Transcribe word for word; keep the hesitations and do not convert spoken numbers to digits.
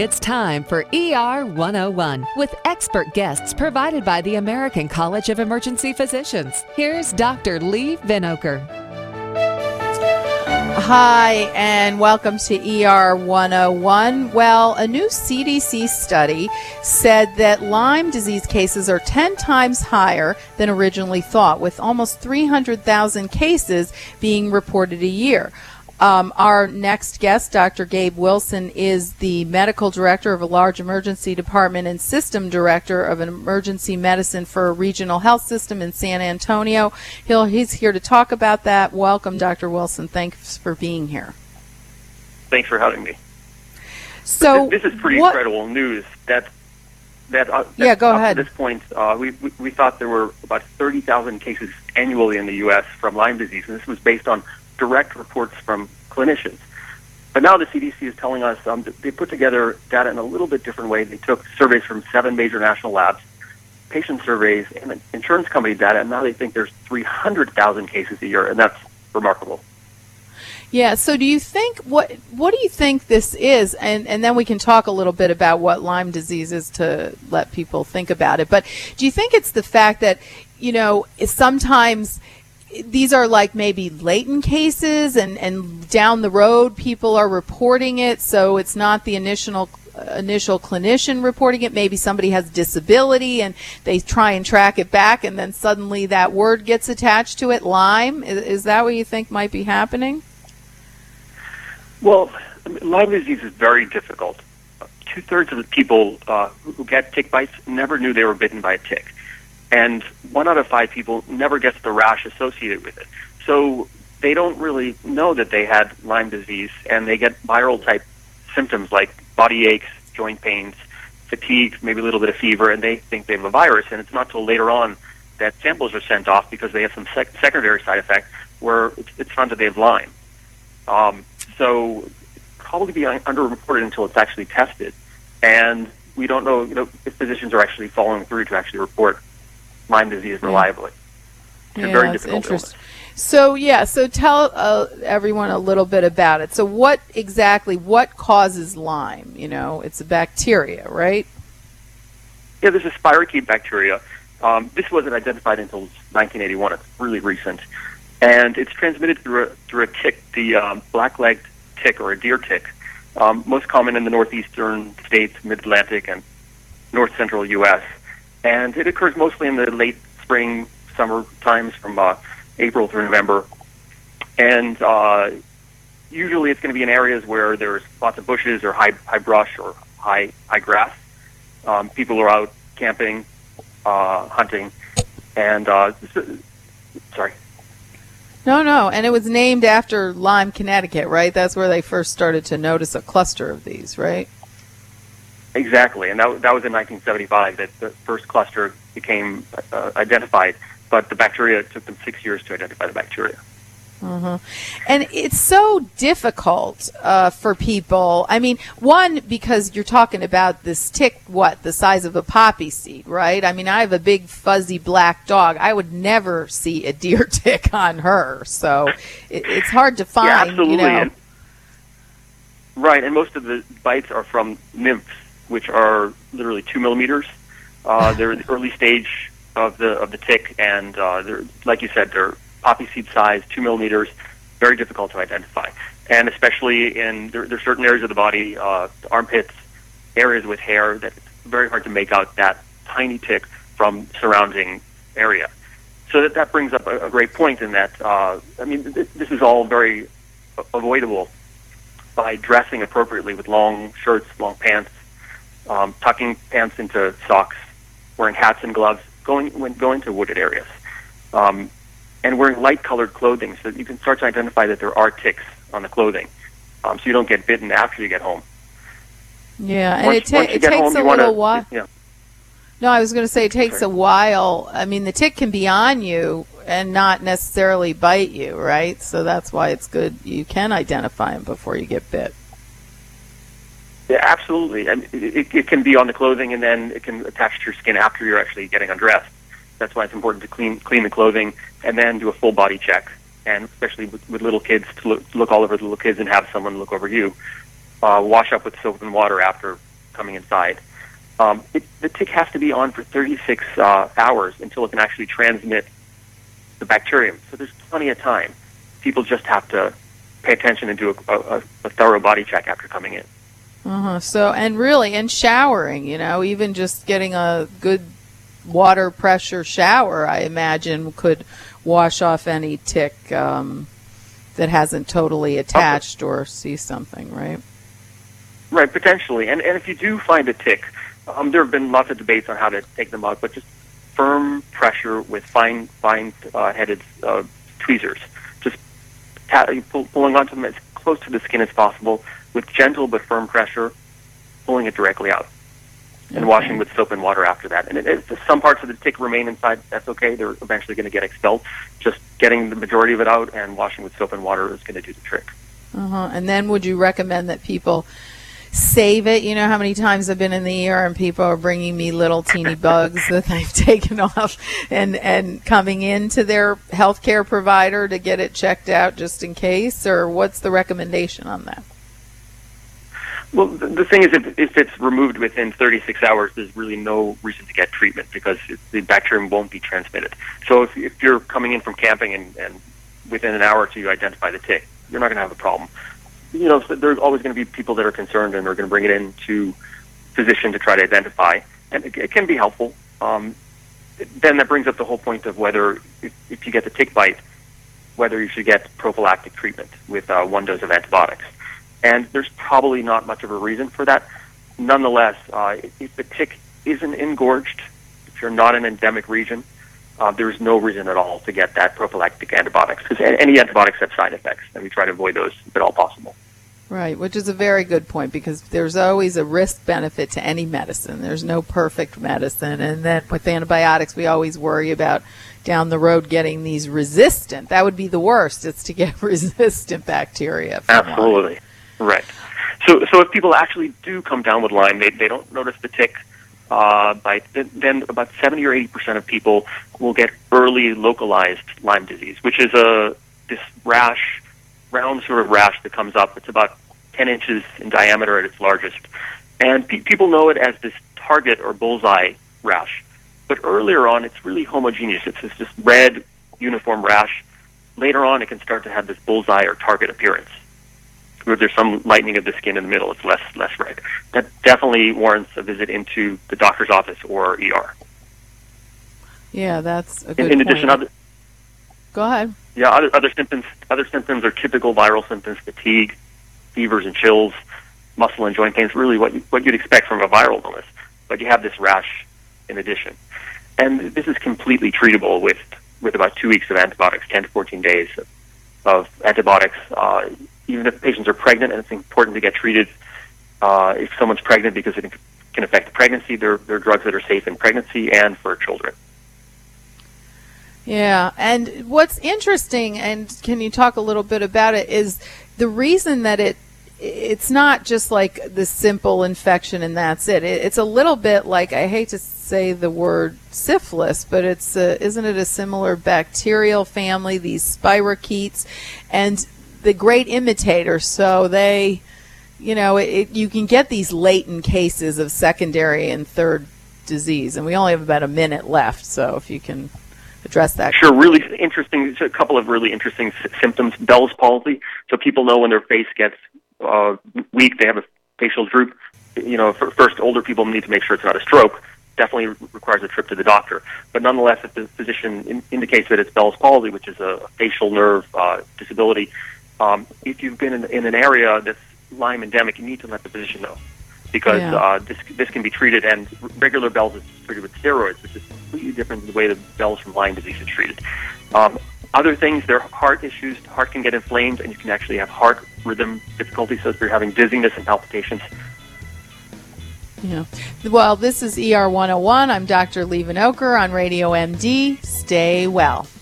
It's time for E R one oh one with expert guests provided by the American College of Emergency Physicians. Here's Doctor Lee Vinokur. Hi, and welcome to E R one oh one. Well, a new C D C study said that Lyme disease cases are ten times higher than originally thought, with almost three hundred thousand cases being reported a year. Um, our next guest, Doctor Gabe Wilson, is the medical director of a large emergency department and system director of an emergency medicine for a regional health system in San Antonio. He'll, he's here to talk about that. Welcome, Doctor Wilson. Thanks for being here. Thanks for having me. So this, this is pretty what, incredible news. That that, uh, that yeah, go up ahead. To this point, uh, we, we we thought there were about thirty thousand cases annually in the U S from Lyme disease, and this was based on direct reports from clinicians. But now the C D C is telling us um, they put together data in a little bit different way. They took surveys from seven major national labs, patient surveys, and insurance company data, and now they think there's three hundred thousand cases a year, and that's remarkable. Yeah, so do you think, what what do you think this is? And, and then we can talk a little bit about what Lyme disease is to let people think about it. But do you think it's the fact that, you know, sometimes these are like maybe latent cases, and, and down the road people are reporting it, so it's not the initial initial clinician reporting it. Maybe somebody has disability and they try and track it back, and then suddenly that word gets attached to it, Lyme. Is, is that what you think might be happening? Well, Lyme disease is very difficult. Two-thirds of the people uh, who get tick bites never knew they were bitten by a tick. And one out of five people never gets the rash associated with it. So they don't really know that they had Lyme disease, and they get viral-type symptoms like body aches, joint pains, fatigue, maybe a little bit of fever, and they think they have a virus. And it's not till later on that samples are sent off because they have some sec- secondary side effect where it's, it's found that they have Lyme. Um, so probably be underreported until it's actually tested. And we don't know, you know, if physicians are actually following through to actually report Lyme disease reliably. It's yeah, a very that's difficult interesting. illness. So yeah, so tell uh, everyone a little bit about it. So what exactly, what causes Lyme? You know, it's a bacteria, right? Yeah, this is spirochete bacteria. Um, this wasn't identified until nineteen eighty-one. It's really recent. And it's transmitted through a, through a tick, the um, black-legged tick or a deer tick, um, most common in the northeastern states, mid-Atlantic, and north-central U S And it occurs mostly in the late spring, summer times from uh, April through November. And uh, usually it's going to be in areas where there's lots of bushes or high high brush or high high grass. Um, people are out camping, uh, hunting, and uh, sorry. No, no, and it was named after Lyme, Connecticut, right? That's where they first started to notice a cluster of these, right? Exactly, and that, that was in nineteen seventy-five that the first cluster became uh, identified, but the bacteria, took them six years to identify the bacteria. Mm-hmm. And it's so difficult uh, for people. I mean, one, because you're talking about this tick, what, the size of a poppy seed, right? I mean, I have a big fuzzy black dog. I would never see a deer tick on her, so it, it's hard to find. Yeah, absolutely. You know. And, right, and most of the bites are from nymphs, which are literally two millimeters. Uh, they're in the early stage of the of the tick, and uh, they're, like you said, they're poppy seed size, two millimeters, very difficult to identify. And especially in, there, there are certain areas of the body, uh, armpits, areas with hair, that it's very hard to make out that tiny tick from surrounding area. So that, that brings up a, a great point in that, uh, I mean, th- this is all very avoidable by dressing appropriately with long shirts, long pants, um, tucking pants into socks, wearing hats and gloves, going when going to wooded areas. Um, and wearing light-colored clothing so that you can start to identify that there are ticks on the clothing, um, so you don't get bitten after you get home. Yeah, and once, it, ta- it takes home, a wanna, little while. Yeah. No, I was going to say it takes Sorry. a while. I mean, the tick can be on you and not necessarily bite you, right? So that's why it's good you can identify them before you get bit. Yeah, absolutely. And it, it can be on the clothing, and then it can attach to your skin after you're actually getting undressed. That's why it's important to clean clean the clothing and then do a full body check. And especially with, with little kids, to look, look all over the little kids and have someone look over you. Uh, wash up with soap and water after coming inside, um, it, the tick has to be on for thirty-six uh, hours until it can actually transmit the bacterium. So there's plenty of time. People just have to pay attention and do a, a, a thorough body check after coming in. Uh-huh. So, and really, and showering, you know, even just getting a good water pressure shower, I imagine, could wash off any tick um, that hasn't totally attached or see something, right? Right, potentially. And and if you do find a tick, um, there have been lots of debates on how to take them out, but just firm pressure with fine, fine uh, headed uh, tweezers. Just ta- pull, pulling onto them as close to the skin as possible with gentle but firm pressure, pulling it directly out. And okay. Washing with soap and water after that. And it, it, some parts of the tick remain inside, that's okay. They're eventually going to get expelled. Just getting the majority of it out and washing with soap and water is going to do the trick. Uh-huh. And then would you recommend that people save it? You know how many times I've been in the E R and people are bringing me little teeny bugs that they've taken off and, and coming into their healthcare provider to get it checked out just in case? Or what's the recommendation on that? Well, the, the thing is, if, if it's removed within thirty-six hours, there's really no reason to get treatment because it, the bacterium won't be transmitted. So if, if you're coming in from camping and, and within an hour or two you identify the tick, you're not going to have a problem. You know, so there's always going to be people that are concerned and are going to bring it in to physician to try to identify, and it, it can be helpful. Um, then that brings up the whole point of whether, if, if you get the tick bite, whether you should get prophylactic treatment with uh, one dose of antibiotics. And there's probably not much of a reason for that. Nonetheless, uh, if the tick isn't engorged, if you're not in an endemic region, uh, there's no reason at all to get that prophylactic antibiotics, because any antibiotics have side effects, and we try to avoid those if at all possible. Right, which is a very good point, because there's always a risk-benefit to any medicine. There's no perfect medicine. And then with antibiotics, we always worry about down the road getting these resistant. That would be the worst. It's to get resistant bacteria. Absolutely. Lyme. Right. So so if people actually do come down with Lyme, they, they don't notice the tick, uh, by, then about seventy or eighty percent of people will get early localized Lyme disease, which is a this rash, round sort of rash that comes up. It's about ten inches in diameter at its largest. And pe- people know it as this target or bullseye rash. But earlier on, it's really homogeneous. It's this just red, uniform rash. Later on, it can start to have this bullseye or target appearance, where there's some lightening of the skin in the middle. It's less less red. That definitely warrants a visit into the doctor's office or E R. Yeah, that's a good in, in point. addition, other, Go ahead. Yeah, other other symptoms other symptoms are typical viral symptoms: fatigue, fevers and chills, muscle and joint pains. Really, what you, what you'd expect from a viral illness, but you have this rash in addition, and this is completely treatable with with about two weeks of antibiotics, ten to fourteen days of, of antibiotics. Uh, Even if patients are pregnant, and it's important to get treated uh, if someone's pregnant because it can affect the pregnancy. There, there are drugs that are safe in pregnancy and for children. Yeah, and what's interesting, and can you talk a little bit about it, is the reason that it it's not just like the simple infection and that's it. it it's a little bit like, I hate to say the word syphilis, but it's a, isn't it a similar bacterial family, these spirochetes, and the great imitators, so they, you know, it, it, you can get these latent cases of secondary and third disease, and we only have about a minute left, so if you can address that. Sure, really interesting, a couple of really interesting s- symptoms. Bell's palsy, so people know when their face gets uh, weak, they have a facial droop. You know, for, first, older people need to make sure it's not a stroke. Definitely requires a trip to the doctor. But nonetheless, if the physician in, indicates that it's Bell's palsy, which is a facial nerve uh, disability, Um, if you've been in, in an area that's Lyme endemic, you need to let the physician know, because yeah. uh, this this can be treated, and regular Bell's is treated with steroids, which is completely different than the way the Bell's from Lyme disease is treated. Um, other things, there are heart issues. The heart can get inflamed, and you can actually have heart rhythm difficulties, so if you're having dizziness and palpitations. Yeah. Well, this is E R one oh one. I'm Doctor Lee Vanoker on Radio M D. Stay well.